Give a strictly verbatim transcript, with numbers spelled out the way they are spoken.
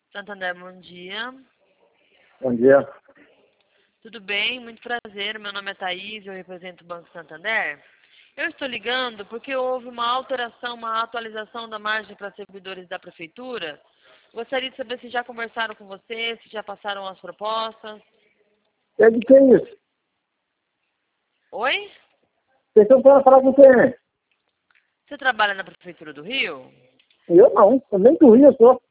Santander, bom dia. Bom dia. Tudo bem? Muito prazer. Meu nome é Thaís, eu represento o Banco Santander. Eu estou ligando porque houve uma alteração, uma atualização da margem para servidores da Prefeitura. Gostaria de saber se já conversaram com você, se já passaram as propostas. É de quem isso? Oi? Vocês estão falando falar com quem? Você trabalha na Prefeitura do Rio? Eu não, eu nem do Rio eu sou.